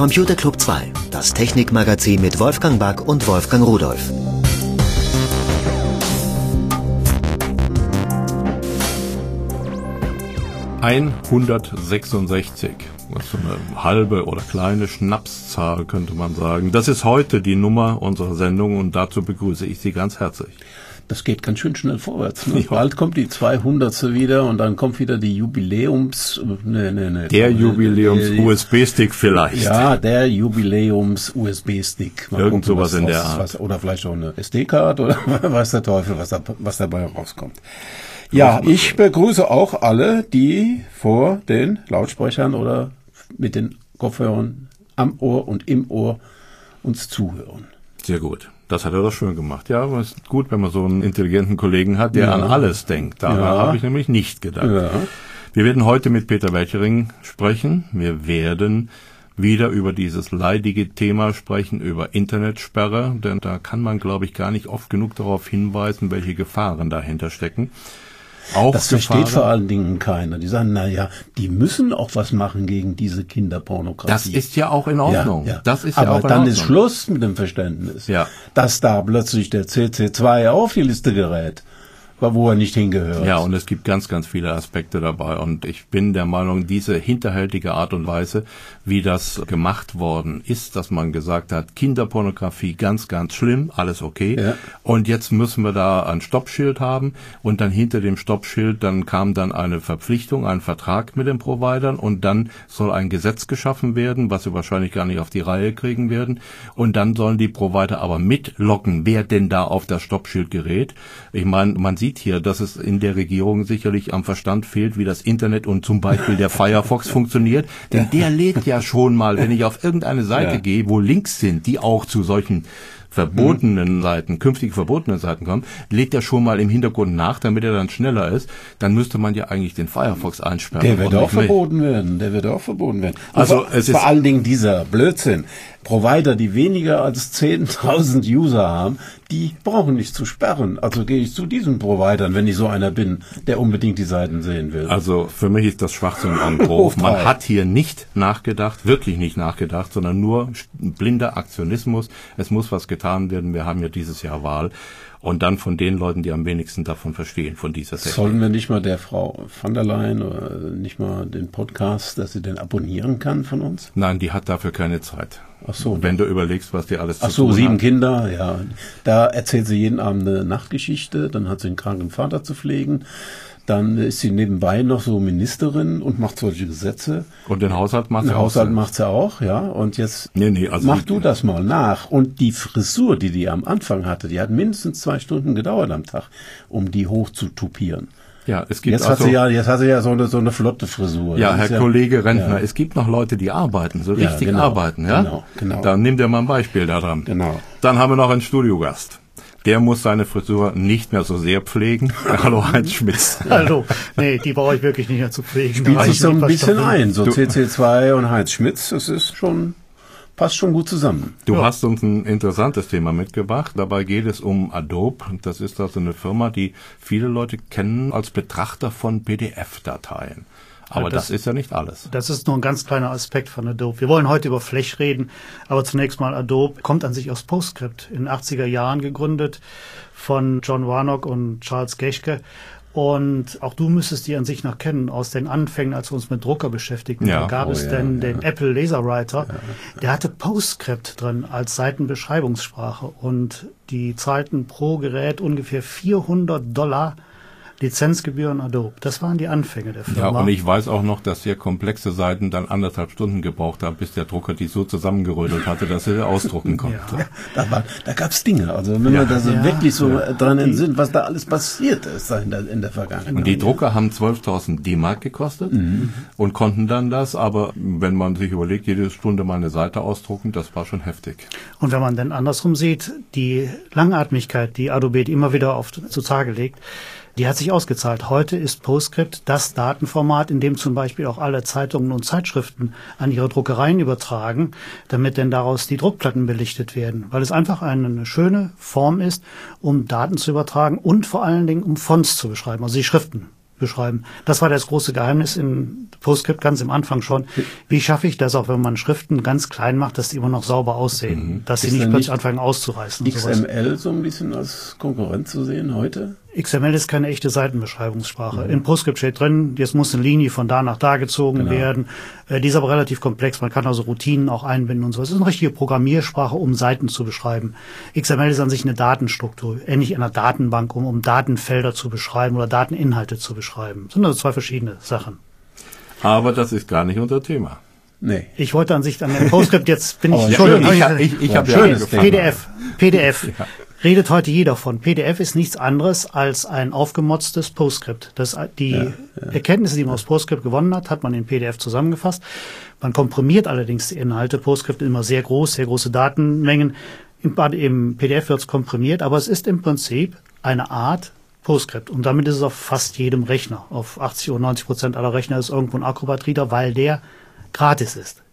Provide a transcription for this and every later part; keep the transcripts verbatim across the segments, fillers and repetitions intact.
Computer Club zwei, das Technikmagazin mit Wolfgang Back und Wolfgang Rudolph. hundertsechsundsechzig, was so eine halbe oder kleine Schnapszahl könnte man sagen. Das ist heute die Nummer unserer Sendung und dazu begrüße ich Sie ganz herzlich. Das geht ganz schön schnell vorwärts. Ne? Ja. Bald kommt die zweihundertste wieder und dann kommt wieder die Jubiläums... Nee, nee, nee. Der Jubiläums-U S B-Stick vielleicht. Ja, der Jubiläums-U S B-Stick. Irgend sowas in der Art. Was, oder vielleicht auch eine S D-Card oder weiß der Teufel, was, da, was dabei rauskommt. Ja, ich begrüße auch alle, die vor den Lautsprechern oder mit den Kopfhörern am Ohr und im Ohr uns zuhören. Sehr gut. Das hat er doch schön gemacht. Ja, aber es ist gut, wenn man so einen intelligenten Kollegen hat, der ja an alles denkt. Daran ja. habe ich nämlich nicht gedacht. Ja. Wir werden heute mit Peter Welchering sprechen. Wir werden wieder über dieses leidige Thema sprechen, über Internetsperre. Denn da kann man, glaube ich, gar nicht oft genug darauf hinweisen, welche Gefahren dahinter stecken. Auch das Gefahren, versteht vor allen Dingen keiner. Die sagen, na ja, die müssen auch was machen gegen diese Kinderpornografie. Das ist ja auch in Ordnung. Ja, ja. Das ist Aber ja auch in dann Ordnung. Ist Schluss mit dem Verständnis, ja. dass da plötzlich der C C zwei auf die Liste gerät, wo er nicht hingehört. Ja, und es gibt ganz, ganz viele Aspekte dabei. Und ich bin der Meinung, diese hinterhältige Art und Weise, wie das gemacht worden ist, dass man gesagt hat, Kinderpornografie ganz, ganz schlimm, alles okay. Ja. Und jetzt müssen wir da ein Stoppschild haben. Und dann hinter dem Stoppschild, dann kam dann eine Verpflichtung, ein Vertrag mit den Providern. Und dann soll ein Gesetz geschaffen werden, was sie wahrscheinlich gar nicht auf die Reihe kriegen werden. Und dann sollen die Provider aber mitlocken, wer denn da auf das Stoppschild gerät. Ich meine, man sieht hier, dass es in der Regierung sicherlich am Verstand fehlt, wie das Internet und zum Beispiel der Firefox funktioniert. Denn der lädt ja schon mal, wenn ich auf irgendeine Seite ja. gehe, wo Links sind, die auch zu solchen verbotenen mhm. Seiten, künftig verbotenen Seiten kommen, lädt er schon mal im Hintergrund nach, damit er dann schneller ist. Dann müsste man ja eigentlich den Firefox einsperren. Der wird auch verboten werden. Der wird auch verboten werden. Also vor, es ist vor allen Dingen dieser Blödsinn. Provider, die weniger als zehntausend User haben, die brauchen nicht zu sperren. Also gehe ich zu diesen Providern, wenn ich so einer bin, der unbedingt die Seiten sehen will. Also für mich ist das Schwachsinn am Beruf. Man hat hier nicht nachgedacht, wirklich nicht nachgedacht, sondern nur blinder Aktionismus. Es muss was getan werden. Wir haben ja dieses Jahr Wahl. Und dann von den Leuten, die am wenigsten davon verstehen, von dieser Technik. Sollen wir nicht mal der Frau van der Leyen oder nicht mal den Podcast, dass sie den abonnieren kann von uns? Nein, die hat dafür keine Zeit. Ach so. Wenn du überlegst, was die alles Ach zu so, tun sieben hat. Kinder, ja. Da erzählt sie jeden Abend eine Nachtgeschichte, dann hat sie einen kranken Vater zu pflegen. Dann ist sie nebenbei noch so Ministerin und macht solche Gesetze. Und den Haushalt macht sie auch. Den Haushalt macht sie auch, ja. Und jetzt nee, nee, also mach du das mal nach. Und die Frisur, die die am Anfang hatte, die hat mindestens zwei Stunden gedauert am Tag, um die hoch zu tupieren. Ja, es gibt jetzt also, hat sie ja, jetzt hat sie ja so eine, so eine flotte Frisur. Ja, Herr ja, Kollege Rentner, ja. es gibt noch Leute, die arbeiten, so richtig ja, genau, arbeiten, ja? Genau, genau. Dann nimm dir mal ein Beispiel daran. Genau. Dann haben wir noch einen Studiogast. Der muss seine Frisur nicht mehr so sehr pflegen. Hallo Heinz Schmitz. Hallo. Nee, die brauche ich wirklich nicht mehr zu pflegen. Spielt sich so ein bisschen ein. So C C zwei und Heinz Schmitz, das ist schon, passt schon gut zusammen. Du ja. hast uns ein interessantes Thema mitgebracht. Dabei geht es um Adobe. Das ist also eine Firma, die viele Leute kennen als Betrachter von P D F-Dateien. Aber das, das ist ja nicht alles. Das ist nur ein ganz kleiner Aspekt von Adobe. Wir wollen heute über Flash reden, aber zunächst mal Adobe kommt an sich aus PostScript, in den achtziger Jahren gegründet von John Warnock und Charles Geschke. Und auch du müsstest die an sich noch kennen aus den Anfängen, als wir uns mit Drucker beschäftigten. Ja. Da gab oh, es ja, denn ja. den Apple Laserwriter. Ja. Der hatte PostScript drin als Seitenbeschreibungssprache und die zahlten pro Gerät ungefähr vierhundert Dollar Lizenzgebühren Adobe. Das waren die Anfänge der Firma. Ja, und ich weiß auch noch, dass sehr komplexe Seiten dann anderthalb Stunden gebraucht haben, bis der Drucker die so zusammengerödelt hatte, dass er ausdrucken konnte. Ja, da, war, da gab's Dinge. Also wenn ja. man da so ja. wirklich so ja. dran entsinnt, was da alles passiert ist in der, in der Vergangenheit. Und die Drucker haben zwölftausend D-Mark gekostet mhm. und konnten dann das, aber wenn man sich überlegt, jede Stunde mal eine Seite ausdrucken, das war schon heftig. Und wenn man dann andersrum sieht, die Langatmigkeit, die Adobe immer wieder auf zutage legt, die hat sich ausgezahlt. Heute ist PostScript das Datenformat, in dem zum Beispiel auch alle Zeitungen und Zeitschriften an ihre Druckereien übertragen, damit denn daraus die Druckplatten belichtet werden. Weil es einfach eine schöne Form ist, um Daten zu übertragen und vor allen Dingen um Fonts zu beschreiben, also die Schriften. beschreiben. Das war das große Geheimnis in PostScript ganz am Anfang schon. Wie schaffe ich das, auch wenn man Schriften ganz klein macht, dass die immer noch sauber aussehen, mhm. dass sie ist nicht nicht plötzlich anfangen auszureißen. X M L so ein bisschen als Konkurrent zu sehen heute? X M L ist keine echte Seitenbeschreibungssprache. Mhm. In PostScript steht drin, jetzt muss eine Linie von da nach da gezogen genau. werden. Äh, die ist aber relativ komplex. Man kann also Routinen auch einbinden und so. Es ist eine richtige Programmiersprache, um Seiten zu beschreiben. X M L ist an sich eine Datenstruktur, ähnlich einer Datenbank, um, um Datenfelder zu beschreiben oder Dateninhalte zu beschreiben. Das sind also zwei verschiedene Sachen. Aber das ist gar nicht unser Thema. Nee. Ich wollte an sich an dem PostScript, jetzt bin ich, Entschuldigung, ich, ich, ich, ich habe ja P D F, P D F. Ja. Redet heute jeder von. P D F ist nichts anderes als ein aufgemotztes PostScript. Das, die ja, ja. Erkenntnisse, die man aus PostScript gewonnen hat, hat man in P D F zusammengefasst. Man komprimiert allerdings die Inhalte. PostScript immer sehr groß, sehr große Datenmengen. Im, im P D F wird es komprimiert, aber es ist im Prinzip eine Art PostScript. Und damit ist es auf fast jedem Rechner. Auf achtzig oder neunzig Prozent aller Rechner ist irgendwo ein Acrobat Reader, weil der gratis ist.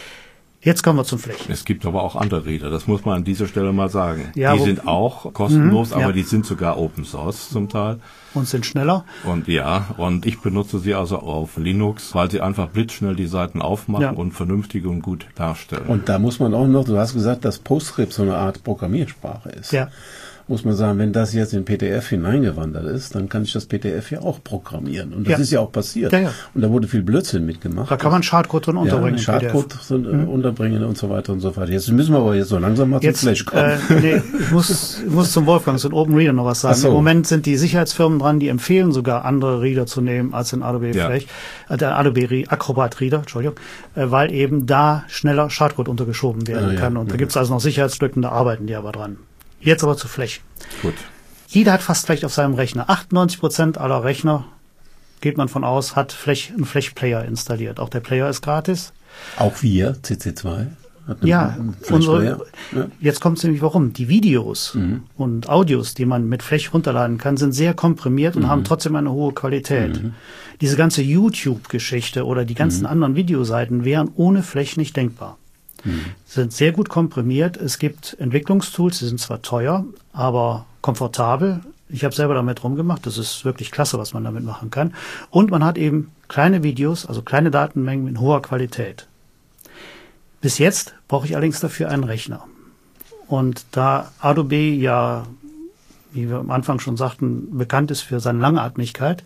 Jetzt kommen wir zum Flash. Es gibt aber auch andere Reader, das muss man an dieser Stelle mal sagen. Ja, die sind auch kostenlos, mh, aber ja. die sind sogar Open Source zum Teil. Und sind schneller. Und ja, und ich benutze sie also auf Linux, weil sie einfach blitzschnell die Seiten aufmachen ja. und vernünftig und gut darstellen. Und da muss man auch noch, du hast gesagt, dass PostScript so eine Art Programmiersprache ist. Ja. Muss man sagen, wenn das jetzt in P D F hineingewandert ist, dann kann ich das P D F ja auch programmieren. Und das ja. ist ja auch passiert. Ja, ja. Und da wurde viel Blödsinn mitgemacht. Da kann man Schadcode drin unterbringen. Ja, Schadcode drin mhm. unterbringen und so weiter und so fort. Jetzt müssen wir aber jetzt so langsam mal jetzt, zum Flash kommen. Äh, nee, ich muss, ich muss zum Wolfgang, zu Open Reader noch was sagen. So. Im Moment sind die Sicherheitsfirmen dran, die empfehlen sogar andere Reader zu nehmen als den Adobe ja. Flash, äh, der Adobe Acrobat Reader, Entschuldigung, äh, weil eben da schneller Schadcode untergeschoben werden ah, kann. Ja. Und da ja. gibt es also noch Sicherheitslücken, da arbeiten die aber dran. Jetzt aber zu Flash. Gut. Jeder hat fast Flash auf seinem Rechner. achtundneunzig Prozent aller Rechner, geht man von aus, hat Flash, einen Flash-Player installiert. Auch der Player ist gratis. Auch wir, C C zwei? Hat ja, unsere, ja, jetzt kommt es nämlich warum. Die Videos mhm. und Audios, die man mit Flash runterladen kann, sind sehr komprimiert und mhm. haben trotzdem eine hohe Qualität. Mhm. Diese ganze YouTube-Geschichte oder die ganzen mhm. anderen Videoseiten wären ohne Flash nicht denkbar. Mhm. Sind sehr gut komprimiert. Es gibt Entwicklungstools, die sind zwar teuer, aber komfortabel. Ich habe selber damit rumgemacht. Das ist wirklich klasse, was man damit machen kann. Und man hat eben kleine Videos, also kleine Datenmengen in hoher Qualität. Bis jetzt brauche ich allerdings dafür einen Rechner. Und da Adobe ja, wie wir am Anfang schon sagten, bekannt ist für seine Langatmigkeit,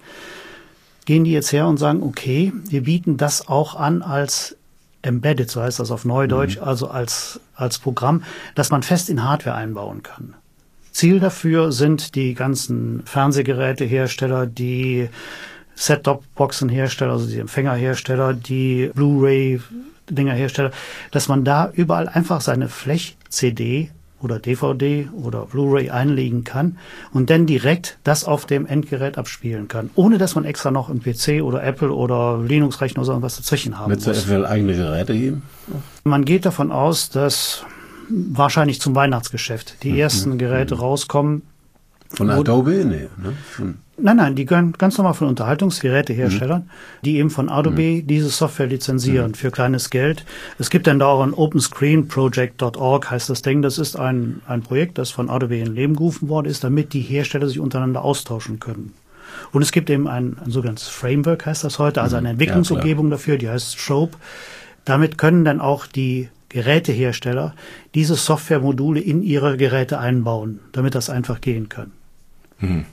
gehen die jetzt her und sagen, okay, wir bieten das auch an als Embedded, so heißt das auf Neudeutsch, mhm. also als, als Programm, das man fest in Hardware einbauen kann. Ziel dafür sind die ganzen Fernsehgerätehersteller, die Set-Top-Boxen-Hersteller, also die Empfängerhersteller, die Blu-ray-Dinger-Hersteller, dass man da überall einfach seine Flash-C D oder D V D oder Blu-ray einlegen kann und dann direkt das auf dem Endgerät abspielen kann, ohne dass man extra noch einen P C oder Apple oder Linux-Rechner oder irgendwas dazwischen haben muss. Wird es eventuell eigene Geräte geben? Man geht davon aus, dass wahrscheinlich zum Weihnachtsgeschäft die ersten Geräte rauskommen. Von Adobe? Nee, ne? Von Nein, nein, die gehören ganz normal von Unterhaltungsgeräteherstellern, mhm. die eben von Adobe mhm. diese Software lizenzieren mhm. für kleines Geld. Es gibt dann da auch ein Open Screen Project Punkt org heißt das Ding. Das ist ein, ein Projekt, das von Adobe in Leben gerufen worden ist, damit die Hersteller sich untereinander austauschen können. Und es gibt eben ein, ein sogenanntes Framework, heißt das heute, also eine Entwicklungsumgebung ja, dafür, die heißt Strobe. Damit können dann auch die Gerätehersteller diese Softwaremodule in ihre Geräte einbauen, damit das einfach gehen kann. Mhm.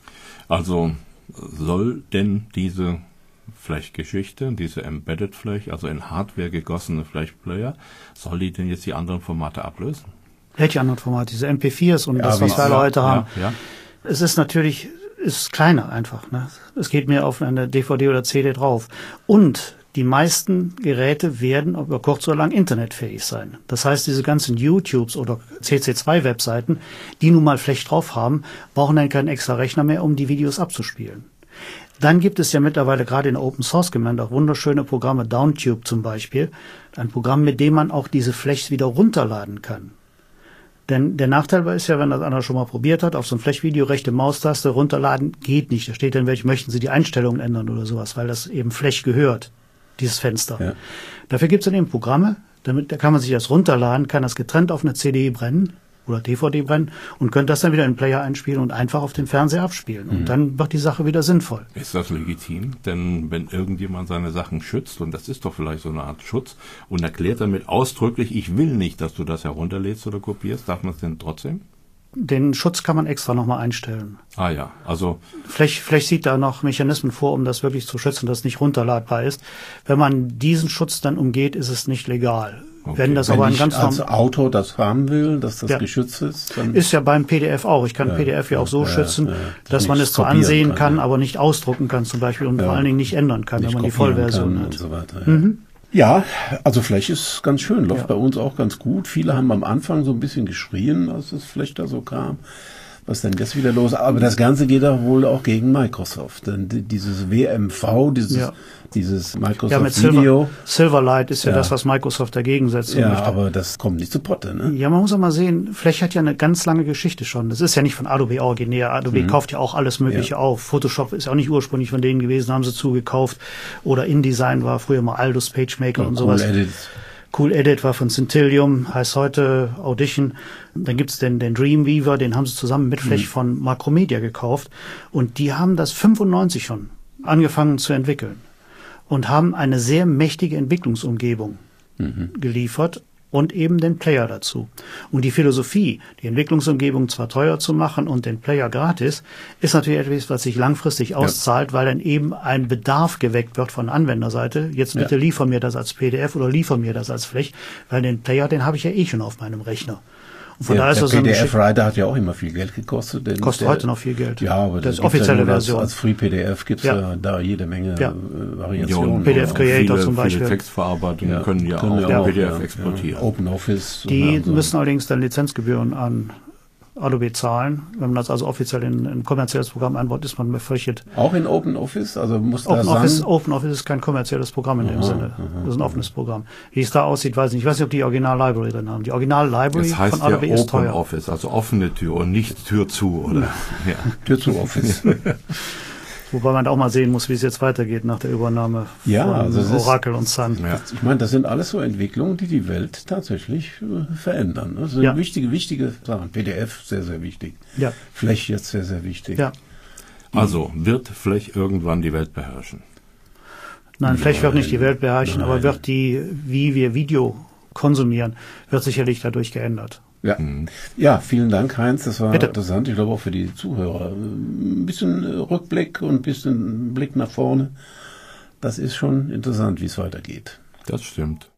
Also soll denn diese Flash-Geschichte, diese Embedded Flash, also in Hardware gegossene Flash-Player, soll die denn jetzt die anderen Formate ablösen? Welche anderen Formate? Diese M P viers und ja, das, was wir alle heute haben. Ja, ja. Es ist natürlich, ist kleiner einfach. Ne? Es geht mehr auf eine D V D oder C D drauf. Und die meisten Geräte werden über kurz oder lang internetfähig sein. Das heißt, diese ganzen YouTubes oder C C zwei Webseiten, die nun mal Flash drauf haben, brauchen dann keinen extra Rechner mehr, um die Videos abzuspielen. Dann gibt es ja mittlerweile gerade in der Open Source Gemeinde auch wunderschöne Programme, Downtube zum Beispiel, ein Programm, mit dem man auch diese Flashs wieder runterladen kann. Denn der Nachteil ist ja, wenn das einer schon mal probiert hat, auf so ein Flash-Video rechte Maustaste runterladen, geht nicht. Da steht dann, welche möchten Sie die Einstellungen ändern oder sowas, weil das eben Flash gehört. Dieses Fenster. Ja. Dafür gibt es dann eben Programme, damit da kann man sich das runterladen, kann das getrennt auf eine C D brennen oder D V D brennen und könnt das dann wieder in den Player einspielen und einfach auf dem Fernseher abspielen. Und mhm. dann wird die Sache wieder sinnvoll. Ist das legitim? Denn wenn irgendjemand seine Sachen schützt, und das ist doch vielleicht so eine Art Schutz, und erklärt damit ausdrücklich, ich will nicht, dass du das herunterlädst oder kopierst, darf man es denn trotzdem? Den Schutz kann man extra nochmal einstellen. Ah ja, also... Vielleicht, vielleicht sieht da noch Mechanismen vor, um das wirklich zu schützen, dass es nicht runterladbar ist. Wenn man diesen Schutz dann umgeht, ist es nicht legal. Okay. Wenn das Wenn aber ein ich ganz als Autor das haben will, dass das ja. geschützt ist, dann ist ja beim P D F auch. Ich kann ja, P D F ja auch so ja, schützen, ja, das dass man es zwar ansehen kann, kann ja. aber nicht ausdrucken kann zum Beispiel und ja. vor allen Dingen nicht ändern kann, nicht wenn man die Vollversion hat. Und so weiter, ja. Mhm. Ja, also Flash ist ganz schön, läuft ja. bei uns auch ganz gut. Viele haben am Anfang so ein bisschen geschrien, als das Flash da so kam. Was denn jetzt wieder los? Aber das Ganze geht auch wohl auch gegen Microsoft. Denn dieses W M V, dieses, ja. dieses Microsoft ja, mit Video. Silver, Silverlight ist ja, ja das, was Microsoft dagegen setzt. Ja, möchte. Aber das kommt nicht zu Potte, ne? Ja, man muss auch mal sehen, Flash hat ja eine ganz lange Geschichte schon. Das ist ja nicht von Adobe originär. Adobe mhm. kauft ja auch alles Mögliche ja. auf. Photoshop ist ja auch nicht ursprünglich von denen gewesen, haben sie zugekauft. Oder InDesign war früher mal Aldus PageMaker ja, und sowas. Cool Edit. Cool Edit war von Centillium, heißt heute Audition. Dann gibt's den, den Dreamweaver, den haben sie zusammen mit Flash mhm. von Macromedia gekauft. Und die haben das fünfundneunzig schon angefangen zu entwickeln. Und haben eine sehr mächtige Entwicklungsumgebung mhm. geliefert. Und eben den Player dazu. Und die Philosophie, die Entwicklungsumgebung zwar teuer zu machen und den Player gratis, ist natürlich etwas, was sich langfristig auszahlt, ja. weil dann eben ein Bedarf geweckt wird von Anwenderseite. Jetzt bitte ja. liefer mir das als P D F oder liefer mir das als Flash, weil den Player, den habe ich ja eh schon auf meinem Rechner. Und von ja, da ist der das P D F-Writer hat ja auch immer viel Geld gekostet. Denn kostet der, heute noch viel Geld. Ja, aber das ist offizielle ja Version. Als, als Free-P D F gibt es ja. ja da jede Menge ja. Variationen. P D F Creator viele, zum Beispiel. Viele Textverarbeitungen ja. können ja können auch ja P D F ja. exportieren. Ja. Open Office. Die so. müssen allerdings dann Lizenzgebühren an Adobe zahlen. Wenn man das also offiziell in ein kommerzielles Programm einbaut, ist man befürchtet. Auch in Open Office? Also muss Open da Office, Open Office ist kein kommerzielles Programm in aha, dem Sinne. Aha, das ist ein offenes Programm. Wie es da aussieht, weiß ich nicht. Ich weiß nicht, ob die Original-Library drin haben. Die Original-Library das heißt von Adobe ja ist Open teuer. Office, also offene Tür und nicht Tür zu, oder? ja. Tür zu Office. Wobei man da auch mal sehen muss, wie es jetzt weitergeht nach der Übernahme ja, von also Oracle und Sun. Ja. Ich meine, das sind alles so Entwicklungen, die die Welt tatsächlich äh, verändern. Also ja. wichtige, wichtige Sachen. P D F, sehr, sehr wichtig. Ja. Flash jetzt sehr, sehr wichtig. Ja. Also, wird Flash irgendwann die Welt beherrschen? Nein, Flash wird nicht die Welt beherrschen, Nein. aber wird die, wie wir Video konsumieren, wird sicherlich dadurch geändert. Ja. Mhm. ja, vielen Dank, Heinz. Das war Bitte. interessant. Ich glaube auch für die Zuhörer. Ein bisschen Rückblick und ein bisschen Blick nach vorne. Das ist schon interessant, wie es weitergeht. Das stimmt.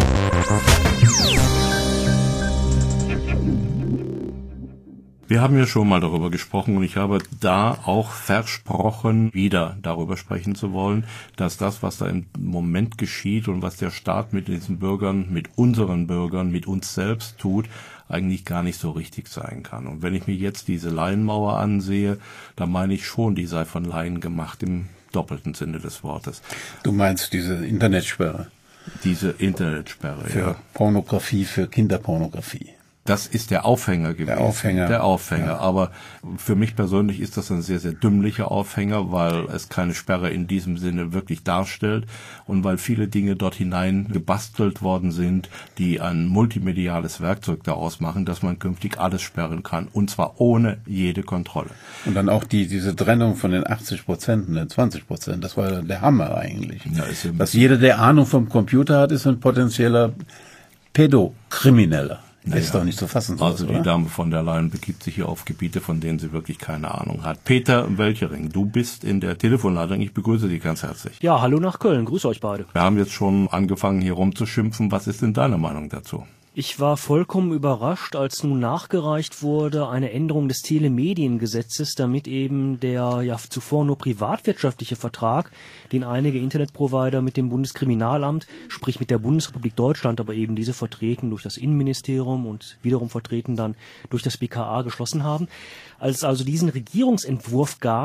Wir haben ja schon mal darüber gesprochen und ich habe da auch versprochen, wieder darüber sprechen zu wollen, dass das, was da im Moment geschieht und was der Staat mit diesen Bürgern, mit unseren Bürgern, mit uns selbst tut, eigentlich gar nicht so richtig sein kann. Und wenn ich mir jetzt diese Laienmauer ansehe, dann meine ich schon, die sei von Laien gemacht im doppelten Sinne des Wortes. Du meinst diese Internetsperre? Diese Internetsperre, für ja. Pornografie, für Kinderpornografie. Das ist der Aufhänger gewesen. Der Aufhänger. Der Aufhänger. Ja. Aber für mich persönlich ist das ein sehr, sehr dümmlicher Aufhänger, weil es keine Sperre in diesem Sinne wirklich darstellt und weil viele Dinge dort hinein gebastelt worden sind, die ein multimediales Werkzeug daraus machen, dass man künftig alles sperren kann und zwar ohne jede Kontrolle. Und dann auch die diese Trennung von den achtzig Prozent und den zwanzig Prozent, das war der Hammer eigentlich. Ja, ist ja dass jeder, der Ahnung vom Computer hat, ist ein potenzieller Pädokrimineller. Naja, ist doch nicht zu fassen. Sowas, also die oder? Dame von der Leyen begibt sich hier auf Gebiete, von denen sie wirklich keine Ahnung hat. Peter Welchering, du bist in der Telefonleitung. Ich begrüße dich ganz herzlich. Ja, hallo nach Köln. Grüße euch beide. Wir haben jetzt schon angefangen, hier rumzuschimpfen. Was ist denn deine Meinung dazu? Ich war vollkommen überrascht, als nun nachgereicht wurde eine Änderung des Telemediengesetzes, damit eben der ja zuvor nur privatwirtschaftliche Vertrag, den einige Internetprovider mit dem Bundeskriminalamt, sprich mit der Bundesrepublik Deutschland, aber eben diese vertreten durch das Innenministerium und wiederum vertreten dann durch das B K A geschlossen haben. Als es also diesen Regierungsentwurf gab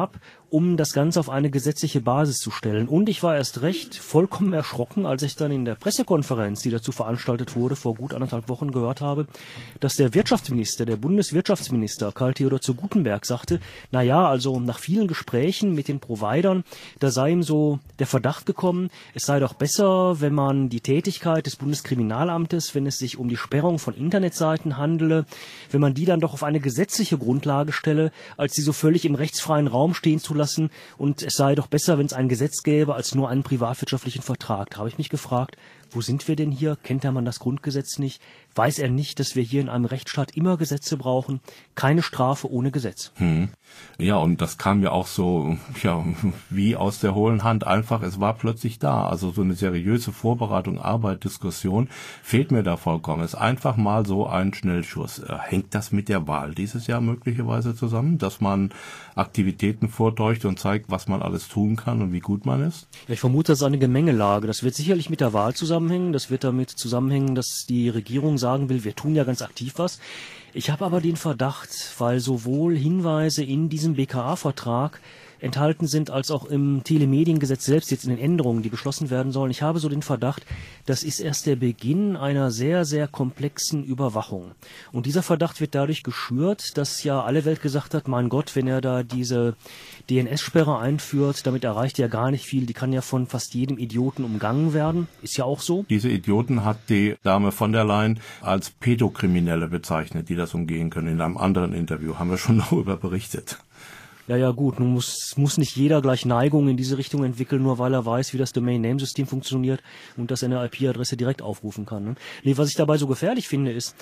um das Ganze auf eine gesetzliche Basis zu stellen. Und ich war erst recht vollkommen erschrocken, als ich dann in der Pressekonferenz, die dazu veranstaltet wurde, vor gut anderthalb Wochen gehört habe, dass der Wirtschaftsminister, der Bundeswirtschaftsminister Karl Theodor zu Guttenberg sagte, na ja, also nach vielen Gesprächen mit den Providern, da sei ihm so der Verdacht gekommen, es sei doch besser, wenn man die Tätigkeit des Bundeskriminalamtes, wenn es sich um die Sperrung von Internetseiten handele, wenn man die dann doch auf eine gesetzliche Grundlage stelle, als sie so völlig im rechtsfreien Raum stehen zu lassen, und es sei doch besser, wenn es ein Gesetz gäbe, als nur einen privatwirtschaftlichen Vertrag. Da habe ich mich gefragt, wo sind wir denn hier? Kennt der Mann das Grundgesetz nicht? Weiß er nicht, dass wir hier in einem Rechtsstaat immer Gesetze brauchen? Keine Strafe ohne Gesetz. Hm. Ja, und das kam ja auch so, ja, wie aus der hohlen Hand einfach. Es war plötzlich da. Also so eine seriöse Vorbereitung, Arbeit, Diskussion fehlt mir da vollkommen. Es ist einfach mal so ein Schnellschuss. Hängt das mit der Wahl dieses Jahr möglicherweise zusammen, dass man Aktivitäten vordeucht und zeigt, was man alles tun kann und wie gut man ist? Ja, ich vermute, das ist eine Gemengelage. Das wird sicherlich mit der Wahl zusammenhängen. Das wird damit zusammenhängen, dass die Regierung sagen will, wir tun ja ganz aktiv was. Ich habe aber den Verdacht, weil sowohl Hinweise in diesem B K A-Vertrag enthalten sind, als auch im Telemediengesetz selbst, jetzt in den Änderungen, die beschlossen werden sollen. Ich habe so den Verdacht, das ist erst der Beginn einer sehr, sehr komplexen Überwachung. Und dieser Verdacht wird dadurch geschürt, dass ja alle Welt gesagt hat, mein Gott, wenn er da diese D N S-Sperre einführt, damit erreicht er ja gar nicht viel, die kann ja von fast jedem Idioten umgangen werden. Ist ja auch so. Diese Idioten hat die Dame von der Leyen als Pädokriminelle bezeichnet, die das umgehen können. In einem anderen Interview haben wir schon darüber berichtet. Ja, ja, gut, nun muss, muss nicht jeder gleich Neigungen in diese Richtung entwickeln, nur weil er weiß, wie das Domain-Name-System funktioniert und dass er eine I P-Adresse direkt aufrufen kann. Ne? Nee, was ich dabei so gefährlich finde, ist,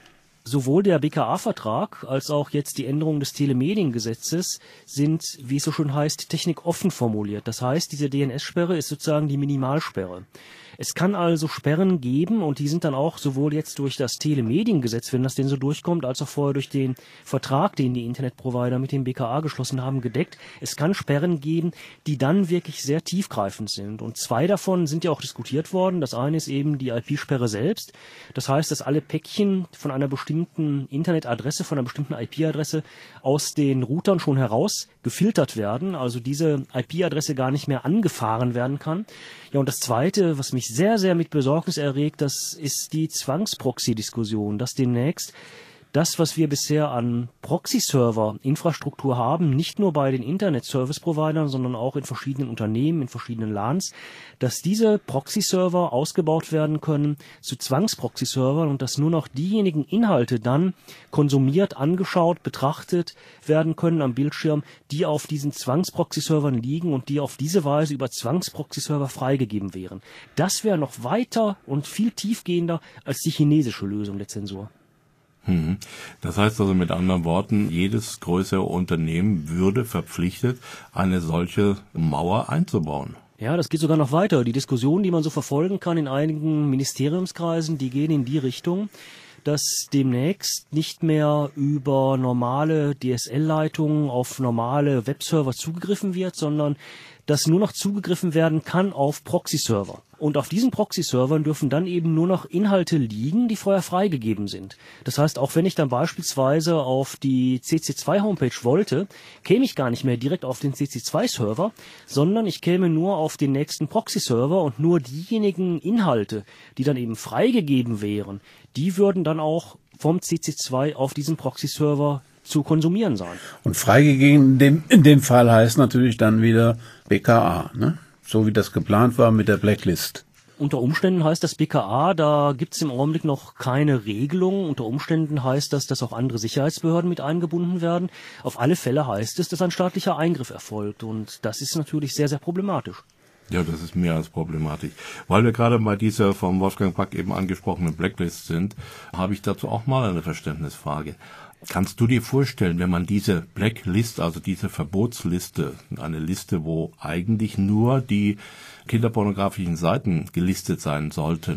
sowohl der B K A-Vertrag als auch jetzt die Änderung des Telemediengesetzes sind, wie es so schön heißt, technikoffen formuliert. Das heißt, diese D N S-Sperre ist sozusagen die Minimalsperre. Es kann also Sperren geben, und die sind dann auch sowohl jetzt durch das Telemediengesetz, wenn das denn so durchkommt, als auch vorher durch den Vertrag, den die Internetprovider mit dem B K A geschlossen haben, gedeckt. Es kann Sperren geben, die dann wirklich sehr tiefgreifend sind. Und zwei davon sind ja auch diskutiert worden. Das eine ist eben die I P-Sperre selbst. Das heißt, dass alle Päckchen von einer bestimmten Internetadresse, von einer bestimmten I P-Adresse aus den Routern schon heraus gefiltert werden, also diese I P-Adresse gar nicht mehr angefahren werden kann. Ja, und das Zweite, was mich sehr, sehr mit Besorgnis erregt, das ist die Zwangsproxy-Diskussion, dass demnächst das, was wir bisher an Proxy-Server-Infrastruktur haben, nicht nur bei den Internet-Service-Providern, sondern auch in verschiedenen Unternehmen, in verschiedenen LANs, dass diese Proxy-Server ausgebaut werden können zu Zwangsproxy-Servern und dass nur noch diejenigen Inhalte dann konsumiert, angeschaut, betrachtet werden können am Bildschirm, die auf diesen Zwangsproxy-Servern liegen und die auf diese Weise über Zwangsproxy-Server freigegeben wären. Das wäre noch weiter und viel tiefgehender als die chinesische Lösung der Zensur. Das heißt also mit anderen Worten, jedes größere Unternehmen würde verpflichtet, eine solche Mauer einzubauen. Ja, das geht sogar noch weiter. Die Diskussionen, die man so verfolgen kann in einigen Ministeriumskreisen, die gehen in die Richtung, dass demnächst nicht mehr über normale D S L-Leitungen auf normale Webserver zugegriffen wird, sondern dass nur noch zugegriffen werden kann auf Proxy-Server. Und auf diesen Proxy-Servern dürfen dann eben nur noch Inhalte liegen, die vorher freigegeben sind. Das heißt, auch wenn ich dann beispielsweise auf die C C zwei Homepage wollte, käme ich gar nicht mehr direkt auf den C C zwei Server, sondern ich käme nur auf den nächsten Proxy-Server, und nur diejenigen Inhalte, die dann eben freigegeben wären, die würden dann auch vom C C zwei auf diesen Proxy-Server zu konsumieren sein. Und freigegeben in dem, in dem Fall heißt natürlich dann wieder B K A, ne? So wie das geplant war mit der Blacklist. Unter Umständen heißt das B K A, da gibt es im Augenblick noch keine Regelung. Unter Umständen heißt das, dass auch andere Sicherheitsbehörden mit eingebunden werden. Auf alle Fälle heißt es, dass ein staatlicher Eingriff erfolgt. Und das ist natürlich sehr, sehr problematisch. Ja, das ist mehr als problematisch. Weil wir gerade bei dieser vom Wolfgang Back eben angesprochenen Blacklist sind, habe ich dazu auch mal eine Verständnisfrage. Kannst du dir vorstellen, wenn man diese Blacklist, also diese Verbotsliste, eine Liste, wo eigentlich nur die kinderpornografischen Seiten gelistet sein sollten,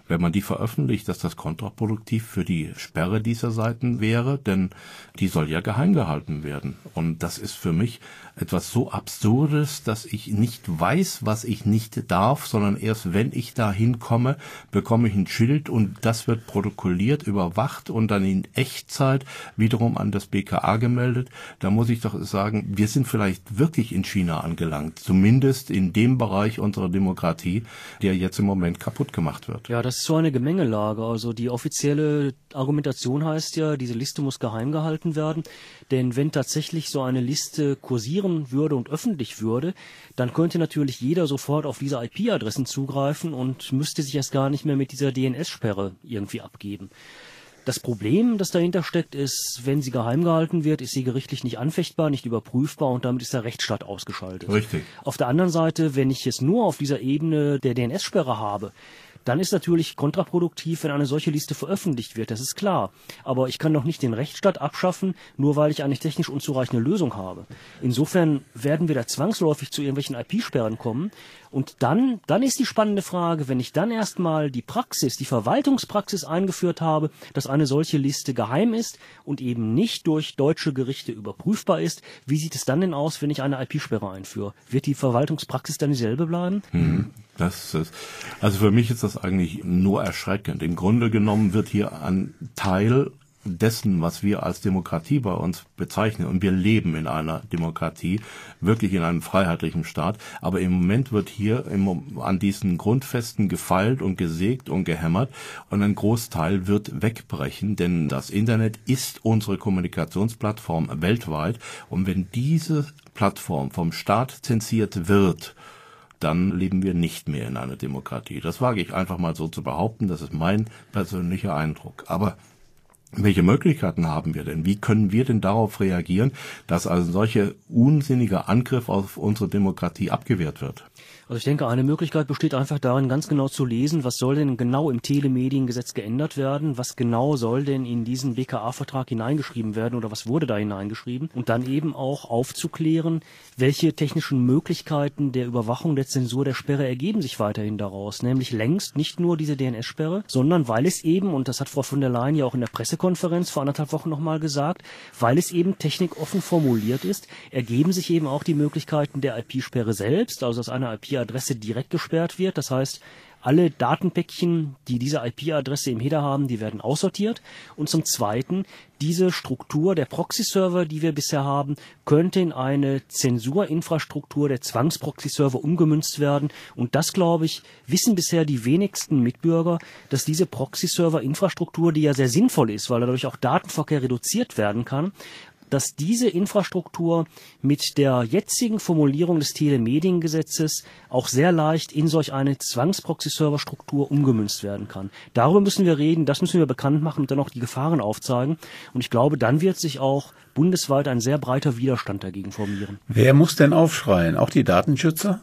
wenn man die veröffentlicht, dass das kontraproduktiv für die Sperre dieser Seiten wäre, denn die soll ja geheim gehalten werden. Und das ist für mich etwas so Absurdes, dass ich nicht weiß, was ich nicht darf, sondern erst wenn ich da hinkomme, bekomme ich ein Schild und das wird protokolliert, überwacht und dann in Echtzeit wiederum an das B K A gemeldet. Da muss ich doch sagen, wir sind vielleicht wirklich in China angelangt, zumindest in dem Bereich unserer Demokratie, der jetzt im Moment kaputt gemacht wird. Ja, das ist so eine Gemengelage. Also die offizielle Argumentation heißt ja, diese Liste muss geheim gehalten werden, denn wenn tatsächlich so eine Liste kursieren würde und öffentlich würde, dann könnte natürlich jeder sofort auf diese I P-Adressen zugreifen und müsste sich erst gar nicht mehr mit dieser D N S-Sperre irgendwie abgeben. Das Problem, das dahinter steckt, ist, wenn sie geheim gehalten wird, ist sie gerichtlich nicht anfechtbar, nicht überprüfbar und damit ist der Rechtsstaat ausgeschaltet. Richtig. Auf der anderen Seite, wenn ich es nur auf dieser Ebene der D N S-Sperre habe, dann ist natürlich kontraproduktiv, wenn eine solche Liste veröffentlicht wird, das ist klar. Aber ich kann doch nicht den Rechtsstaat abschaffen, nur weil ich eine technisch unzureichende Lösung habe. Insofern werden wir da zwangsläufig zu irgendwelchen I P-Sperren kommen. Und dann, dann ist die spannende Frage, wenn ich dann erstmal die Praxis, die Verwaltungspraxis eingeführt habe, dass eine solche Liste geheim ist und eben nicht durch deutsche Gerichte überprüfbar ist, wie sieht es dann denn aus, wenn ich eine I P-Sperre einführe? Wird die Verwaltungspraxis dann dieselbe bleiben? Hm, das ist, also für mich ist das eigentlich nur erschreckend. Im Grunde genommen wird hier ein Teil dessen, was wir als Demokratie bei uns bezeichnen, und wir leben in einer Demokratie, wirklich in einem freiheitlichen Staat, aber im Moment wird hier im, an diesen Grundfesten gefeilt und gesägt und gehämmert und ein Großteil wird wegbrechen, denn das Internet ist unsere Kommunikationsplattform weltweit und wenn diese Plattform vom Staat zensiert wird, dann leben wir nicht mehr in einer Demokratie. Das wage ich einfach mal so zu behaupten, das ist mein persönlicher Eindruck. Aber welche Möglichkeiten haben wir denn? Wie können wir denn darauf reagieren, dass also solche unsinnige Angriff auf unsere Demokratie abgewehrt wird? Also ich denke, eine Möglichkeit besteht einfach darin, ganz genau zu lesen, was soll denn genau im Telemediengesetz geändert werden, was genau soll denn in diesen B K A-Vertrag hineingeschrieben werden oder was wurde da hineingeschrieben und dann eben auch aufzuklären, welche technischen Möglichkeiten der Überwachung, der Zensur, der Sperre ergeben sich weiterhin daraus, nämlich längst nicht nur diese D N S-Sperre, sondern weil es eben, und das hat Frau von der Leyen ja auch in der Pressekonferenz vor anderthalb Wochen nochmal gesagt, weil es eben technikoffen formuliert ist, ergeben sich eben auch die Möglichkeiten der I P-Sperre selbst, also dass eine I P-Adresse direkt gesperrt wird. Das heißt, alle Datenpäckchen, die diese I P-Adresse im Header haben, die werden aussortiert. Und zum Zweiten, diese Struktur der Proxy-Server, die wir bisher haben, könnte in eine Zensurinfrastruktur der Zwangsproxy-Server umgemünzt werden. Und das, glaube ich, wissen bisher die wenigsten Mitbürger, dass diese Proxy-Server-Infrastruktur, die ja sehr sinnvoll ist, weil dadurch auch Datenverkehr reduziert werden kann, dass diese Infrastruktur mit der jetzigen Formulierung des Telemediengesetzes auch sehr leicht in solch eine Zwangsproxy-Server-Struktur umgemünzt werden kann. Darüber müssen wir reden, das müssen wir bekannt machen und dann auch die Gefahren aufzeigen. Und ich glaube, dann wird sich auch bundesweit ein sehr breiter Widerstand dagegen formieren. Wer muss denn aufschreien? Auch die Datenschützer?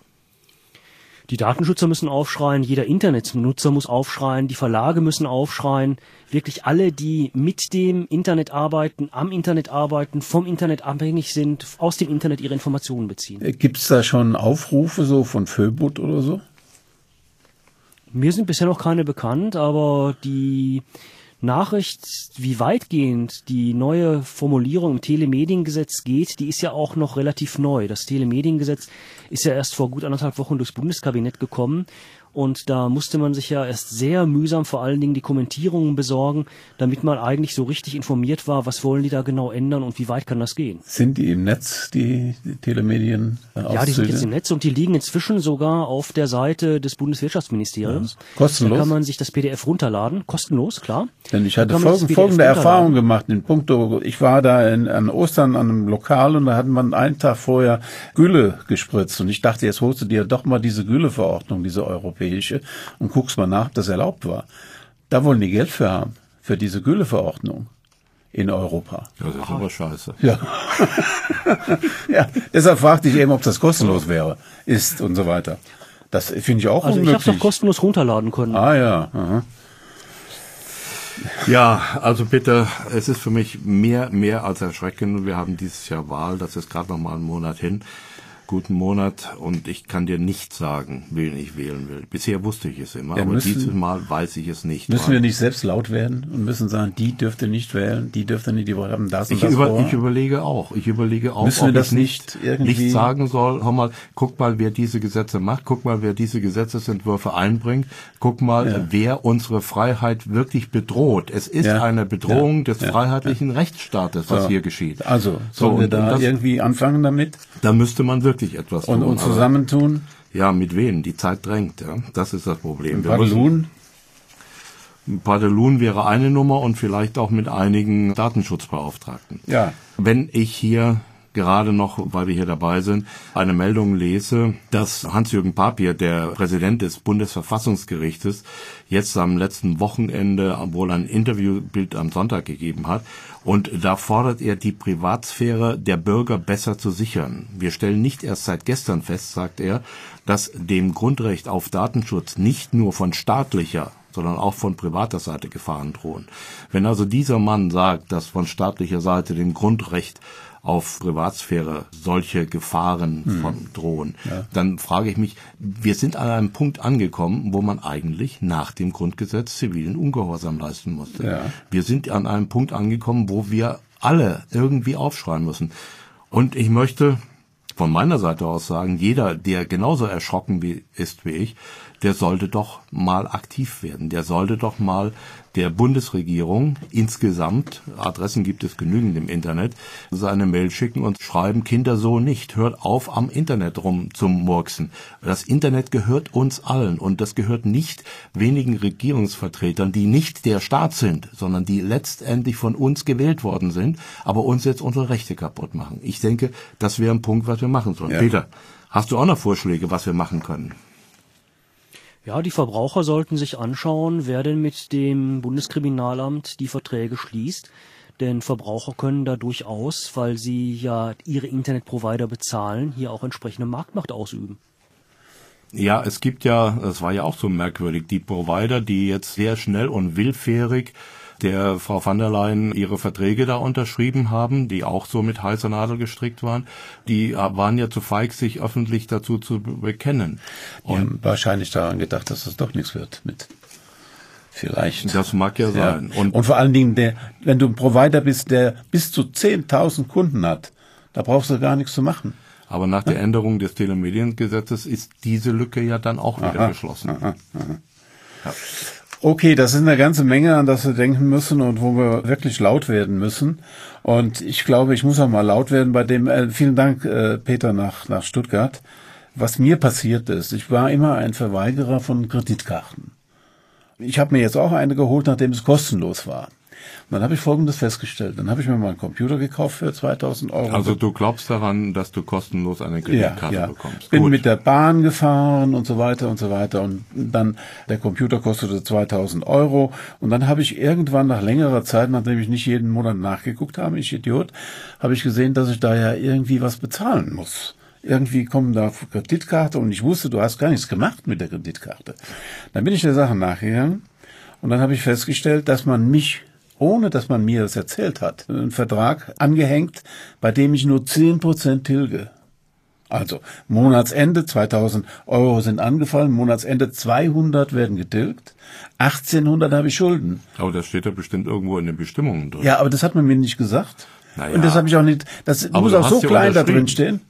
Die Datenschützer müssen aufschreien, jeder Internetnutzer muss aufschreien, die Verlage müssen aufschreien, wirklich alle, die mit dem Internet arbeiten, am Internet arbeiten, vom Internet abhängig sind, aus dem Internet ihre Informationen beziehen. Gibt es da schon Aufrufe so von Föbut oder so? Mir sind bisher noch keine bekannt, aber die Nachricht, wie weitgehend die neue Formulierung im Telemediengesetz geht, die ist ja auch noch relativ neu. Das Telemediengesetz ist ja erst vor gut anderthalb Wochen durchs Bundeskabinett gekommen. Und da musste man sich ja erst sehr mühsam vor allen Dingen die Kommentierungen besorgen, damit man eigentlich so richtig informiert war, was wollen die da genau ändern und wie weit kann das gehen. Sind die im Netz, die, die Telemedien? Äh, ja, die sind jetzt im Netz und die liegen inzwischen sogar auf der Seite des Bundeswirtschaftsministeriums. Ja. Kostenlos? Da kann man sich das P D F runterladen, kostenlos, klar. Denn ich hatte folgende, folgende Erfahrung gemacht in puncto, ich war da in, an Ostern an einem Lokal und da hat man einen Tag vorher Gülle gespritzt und ich dachte, jetzt holst du dir doch mal diese Gülleverordnung, diese europäische, und guckst mal nach, ob das erlaubt war. Da wollen die Geld für haben, für diese Gülleverordnung in Europa. Ja, das ist aber scheiße. Ja. Ja, deshalb fragte ich eben, ob das kostenlos wäre, ist und so weiter. Das finde ich auch also unmöglich. Also ich habe es doch kostenlos runterladen können. Ah ja, aha. Ja, also bitte, es ist für mich mehr, mehr als erschreckend. Wir haben dieses Jahr Wahl, das ist gerade noch mal einen Monat hin. guten Monat und ich kann dir nicht sagen, wen ich wählen will. Bisher wusste ich es immer, Ja, aber müssen, dieses Mal weiß ich es nicht. Müssen wir nicht selbst laut werden und müssen sagen, die dürft ihr nicht wählen, die dürft ihr nicht, die haben das und Ich, das über, vor. ich überlege auch, ich überlege auch, Müssen wir ob das ich nicht, nicht irgendwie- nicht sagen soll, hör mal, guck mal, wer diese Gesetze macht, guck mal, wer diese Gesetzesentwürfe einbringt, guck mal, Ja. wer unsere Freiheit wirklich bedroht. Es ist Ja. eine Bedrohung Ja. des Ja. freiheitlichen Rechtsstaates, was So. hier geschieht. Also, sollen So, wir und da das- irgendwie anfangen damit Da müsste man wirklich etwas und tun. uns aber- zusammentun? Ja, mit wem? Die Zeit drängt, ja. Das ist das Problem. Wir Padelun? müssen- Padelun wäre eine Nummer und vielleicht auch mit einigen Datenschutzbeauftragten. Ja. Wenn ich hier gerade noch, weil wir hier dabei sind, eine Meldung lese, dass Hans-Jürgen Papier, der Präsident des Bundesverfassungsgerichtes, jetzt am letzten Wochenende wohl ein Interviewbild am Sonntag gegeben hat. Und da fordert er, die Privatsphäre der Bürger besser zu sichern. Wir stellen nicht erst seit gestern fest, sagt er, dass dem Grundrecht auf Datenschutz nicht nur von staatlicher, sondern auch von privater Seite Gefahren drohen. Wenn also dieser Mann sagt, dass von staatlicher Seite dem Grundrecht auf Privatsphäre solche Gefahren Hm. von drohen, Ja. dann frage ich mich, wir sind an einem Punkt angekommen, wo man eigentlich nach dem Grundgesetz zivilen Ungehorsam leisten musste. Ja. Wir sind an einem Punkt angekommen, wo wir alle irgendwie aufschreien müssen. Und ich möchte von meiner Seite aus sagen, jeder, der genauso erschrocken wie, ist wie ich, der sollte doch mal aktiv werden. Der sollte doch mal der Bundesregierung insgesamt, Adressen gibt es genügend im Internet, seine Mail schicken und schreiben, Kinder so nicht, hört auf am Internet rum zum Murksen. Das Internet gehört uns allen und das gehört nicht wenigen Regierungsvertretern, die nicht der Staat sind, sondern die letztendlich von uns gewählt worden sind, aber uns jetzt unsere Rechte kaputt machen. Ich denke, das wäre ein Punkt, was wir machen sollen. Ja. Peter, hast du auch noch Vorschläge, was wir machen können? Ja, die Verbraucher sollten sich anschauen, wer denn mit dem Bundeskriminalamt die Verträge schließt. Denn Verbraucher können da durchaus, weil sie ja ihre Internetprovider bezahlen, hier auch entsprechende Marktmacht ausüben. Ja, es gibt ja, das war ja auch so merkwürdig, die Provider, die jetzt sehr schnell und willfährig der Frau van der Leyen ihre Verträge da unterschrieben haben, die auch so mit heißer Nadel gestrickt waren, die waren ja zu feig, sich öffentlich dazu zu bekennen. Die haben wahrscheinlich daran gedacht, dass das doch nichts wird mit. Vielleicht. Das mag ja sein. Und, und vor allen Dingen, der, wenn du ein Provider bist, der bis zu zehntausend Kunden hat, da brauchst du gar nichts zu machen. Aber nach der Änderung des Telemediengesetzes ist diese Lücke ja dann auch wieder Aha, geschlossen. aha, aha. Ja. Okay, das ist eine ganze Menge, an das wir denken müssen und wo wir wirklich laut werden müssen. Und ich glaube, ich muss auch mal laut werden bei dem, äh, vielen Dank, äh, Peter, nach, nach Stuttgart. Was mir passiert ist, ich war immer ein Verweigerer von Kreditkarten. Ich habe mir jetzt auch eine geholt, nachdem es kostenlos war. Und dann habe ich Folgendes festgestellt. Dann habe ich mir mal einen Computer gekauft für zweitausend Euro. Also du glaubst daran, dass du kostenlos eine Kreditkarte ja, ja. bekommst. Bin Gut. mit der Bahn gefahren und so weiter und so weiter. Und dann, der Computer kostete zweitausend Euro. Und dann habe ich irgendwann nach längerer Zeit, nachdem ich nicht jeden Monat nachgeguckt habe, ich Idiot, habe ich gesehen, dass ich da ja irgendwie was bezahlen muss. Irgendwie kommen da Kreditkarte und ich wusste, du hast gar nichts gemacht mit der Kreditkarte. Dann bin ich der Sache nachgegangen und dann habe ich festgestellt, dass man mich, ohne dass man mir das erzählt hat, einen Vertrag angehängt, bei dem ich nur zehn Prozent tilge. Also Monatsende, zweitausend Euro sind angefallen, Monatsende zweihundert werden getilgt, achtzehnhundert habe ich Schulden. Aber das steht ja bestimmt irgendwo in den Bestimmungen drin. Ja, aber das hat man mir nicht gesagt. Naja. Und das habe ich auch nicht, das Aber muss du auch hast so ja klein da unterschrieben. drin stehen.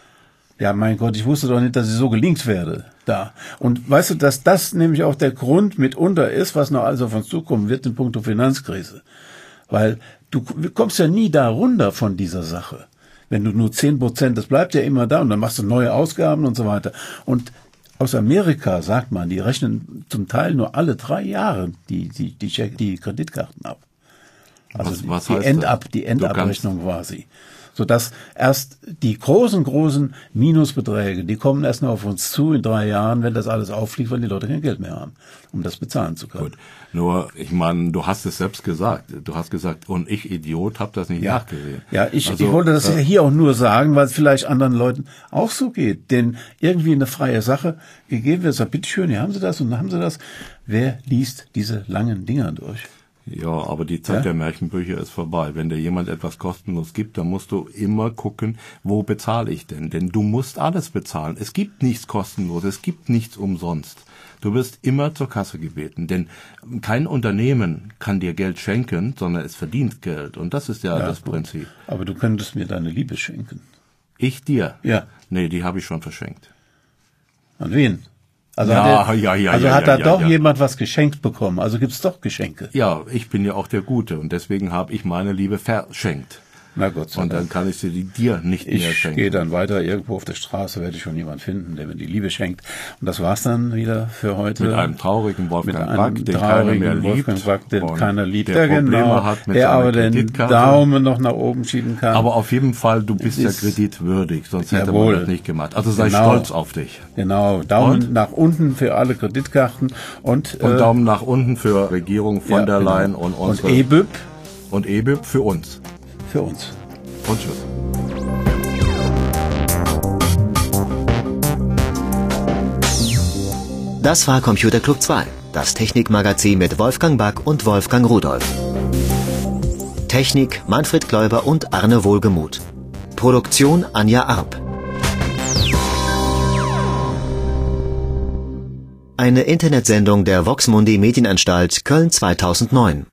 Ja, mein Gott, ich wusste doch nicht, dass ich so gelingt werde da. Und weißt du, dass das nämlich auch der Grund mitunter ist, was noch alles auf uns zukommen wird in puncto Finanzkrise. Weil du kommst ja nie da runter von dieser Sache. Wenn du nur zehn Prozent, das bleibt ja immer da und dann machst du neue Ausgaben und so weiter. Und aus Amerika sagt man, die rechnen zum Teil nur alle drei Jahre die, die, die, Check, die Kreditkarten ab. Also Was- was die, heißt Endab, das? die Du kannst- Endabrechnung quasi. Sodass erst die großen, großen Minusbeträge, die kommen erst noch auf uns zu in drei Jahren, wenn das alles auffliegt, weil die Leute kein Geld mehr haben, um das bezahlen zu können. Gut. Nur, ich meine, du hast es selbst gesagt. Du hast gesagt, und ich Idiot habe das nicht Ja, nachgesehen. ja ich, Also, ich wollte das äh, hier auch nur sagen, weil es vielleicht anderen Leuten auch so geht. Denn irgendwie eine freie Sache gegeben wird, sagt, bitteschön, hier haben Sie das und dann haben Sie das. Wer liest diese langen Dinger durch? Ja, aber die Zeit Ja? der Märchenbücher ist vorbei. Wenn dir jemand etwas kostenlos gibt, dann musst du immer gucken, wo bezahle ich denn? Denn du musst alles bezahlen. Es gibt nichts kostenlos, es gibt nichts umsonst. Du wirst immer zur Kasse gebeten, denn kein Unternehmen kann dir Geld schenken, sondern es verdient Geld. Und das ist ja, Ja, das gut. Prinzip. Aber du könntest mir deine Liebe schenken. Ich dir? Ja. Nee, die habe ich schon verschenkt. An wen? Also Ja, hat, er, ja, ja, also ja, hat ja, da ja, doch ja. jemand was geschenkt bekommen. Also gibt's doch Geschenke. Ja, ich bin ja auch der Gute und deswegen habe ich meine Liebe verschenkt. Na Gott sei Und dann Dank. kann ich sie dir nicht mehr Ich schenken. gehe dann weiter. Irgendwo auf der Straße werde ich schon jemanden finden, der mir die Liebe schenkt. Und das war's dann wieder für heute. Mit einem traurigen Wolfgang Mit einem Back, den keiner traurigen mehr liebt. Wolfgang Back, den und keiner liebt. Der Der Probleme genau, hat mit der seiner aber den Kreditkarte. Daumen noch nach oben schieben kann. Aber auf jeden Fall, du bist ja ist- kreditwürdig, sonst hätte Jawohl. man das nicht gemacht. Also sei Genau. stolz auf dich. Genau, Daumen Und? nach unten für alle Kreditkarten und, Und äh, Daumen nach unten für Regierung von ja, der genau. Leyen und unsere und E B I P und E B I P für uns. für uns. Und tschüss. Das war Computer Club zwei, das Technikmagazin mit Wolfgang Back und Wolfgang Rudolph. Technik Manfred Kläuber und Arne Wohlgemuth. Produktion Anja Arp. Eine Internetsendung der Vox Mundi Medienanstalt Köln zweitausendneun.